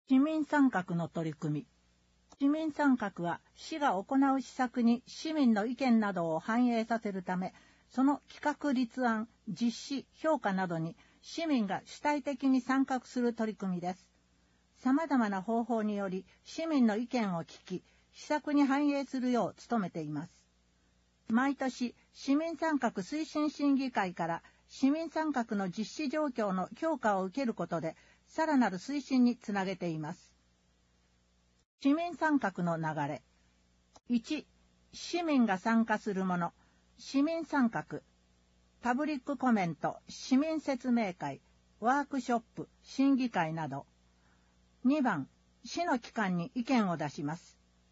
市民参画の取り組み。市民参画は市が行う施策に市民の意見などを反映させるため、その企画立案、実施、評価などに市民が主体的に参画する取り組みです。様々な方法により市民の意見を聞き、施策に反映するよう努めています。毎年、市民参画推進審議会から市民参画の実施状況の評価を受けることで、さらなる推進につなげています。市民参画の流れ。1、市民が参加するもの。市民参画。パブリックコメント、市民説明会、ワークショップ、審議会など。2番、市の機関に意見を出します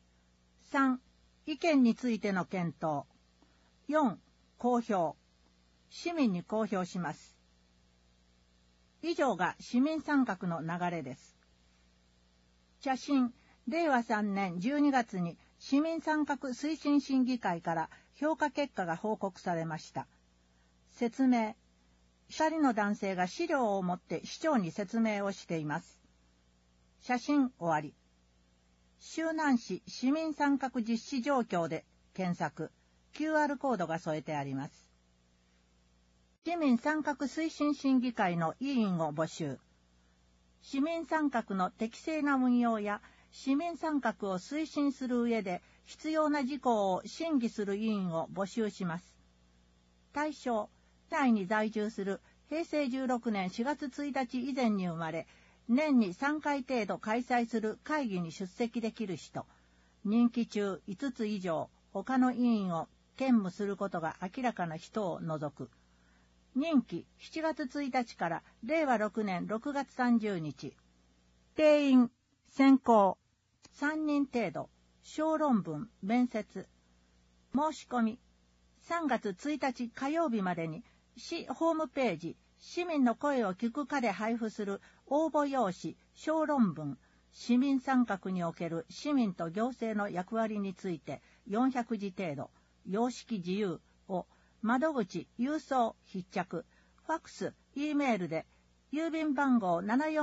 。3、意見についての検討。4、公表。市民に公表します。以上が市民参画の流れです。写真、令和3年12月に市民参画推進審議会から評価結果が報告されました。説明。2人の男性が資料を持って市長に説明をしています。写真終わり。周南市市民参画実施状況で検索。QR コードが添えてあります。市民参画推進審議会の委員を募集。市民参画の適正な運用や市民参画を推進する上で必要な事項を審議する委員を募集します。対象、内に在住する平成16年4月1日以前に生まれ、年に3回程度開催する会議に出席できる人、任期中5つ以上他の委員を兼務することが明らかな人を除く。任期7月1日から令和6年6月30日。定員、選考、3人程度、小論文、面接。申し込み、3月1日火曜日までに市ホームページ、市民の声を聞く課で配布する応募用紙、小論文、市民参画における市民と行政の役割について400字程度、様式自由を窓口、郵送、必着、ファックス、Eメールで、郵便番号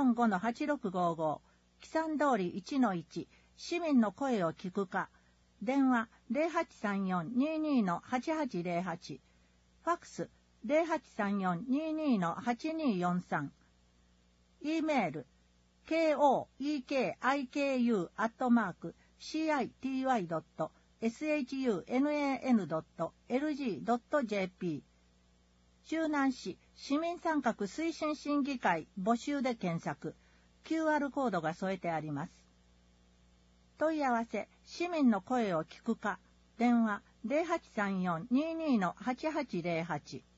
745-8655、木山通り 1-1、市民の声を聞くか、電話 0834-22-8808、ファックス 0834-22-8243、Eメール、koekiu@city.shun.lg.jp 周南市市民参画推進審議会募集で検索。QR コードが添えてあります。問い合わせ、市民の声を聞くか、電話 0834-22-8808